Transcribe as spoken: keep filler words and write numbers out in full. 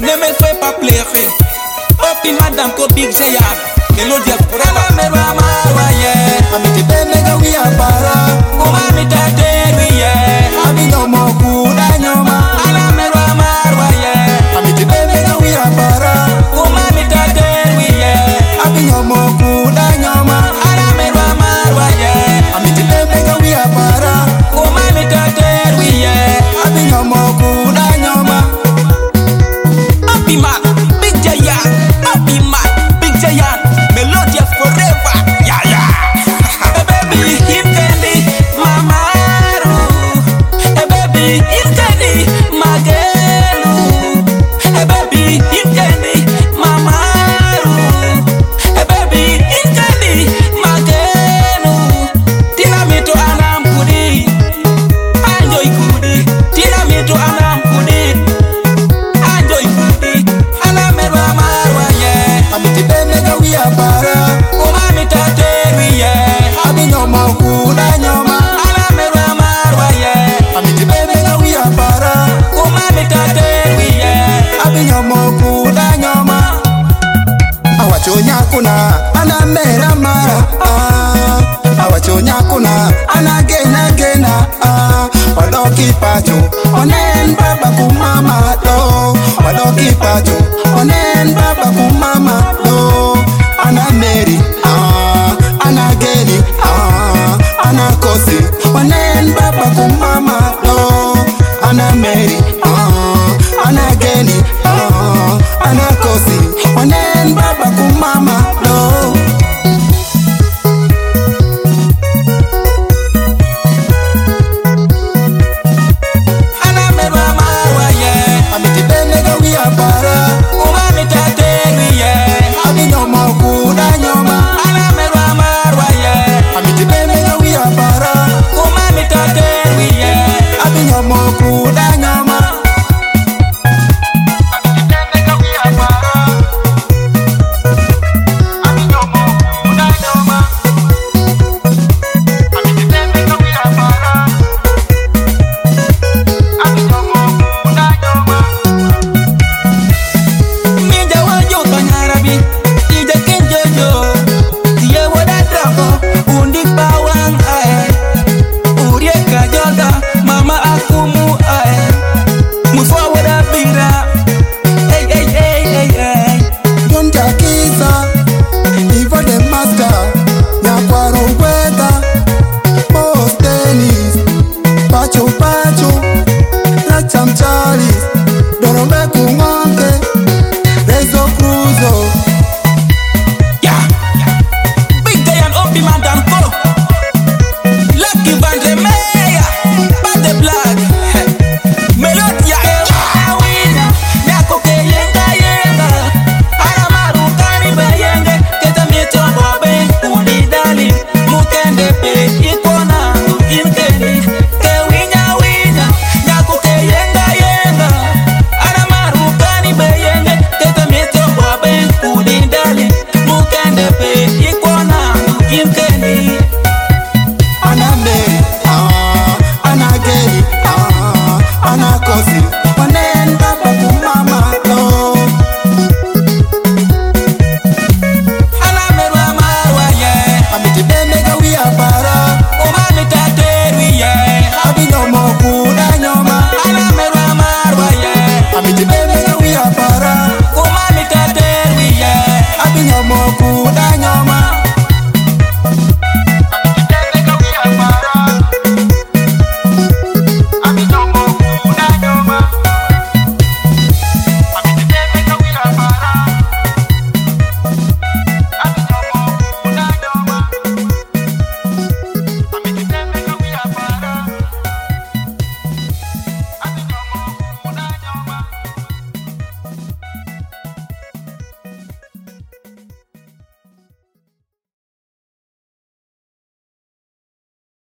ne me fais pas pleurer. Opi madame ko big Jayan, mélodie forever. Me mama waye, ami te beme ga wi apara, kuma mi tate wiye, ami no mo ku da nyoma. ala me mama waye, Ami te beme ga wi apara, kuma mi tate wiye, ami no mo ku da nyoma. ala me mama waye, Ami te beme ga wi apara, kuma mi tate wiye. ami no mo ku da nyoma. Opi man, big Jayan, Opi man, big Jayan, melodie forever. Yeah yeah. Hey baby, you candy, mama ru. Hey baby, you candy, magelu. Hey baby, you candy, mama ru. Hey baby, you candy, magelu. Tina mito anam kudi, anjoy kudi. Tina mito anam kudi, anjoy kudi. Ala me mama waye, Ami te beme ga wi apara, kuma mi tate wiye. ami no mo ku da nyoma. Ala me mama waye, Ami te beme ga wi apara, kuma mi tate wiye. ami no mo ku da nyoma. Awachonya kuna ana mera mara, ah. Awachonya kuna ana gena gena, ah. Wadoki pacho, onen baba kumama do. Wadoki pacho, onen baba kumama do. Ana Mary, ah. Ana Geni, ah. Ana Kosi, onen baba kumama do.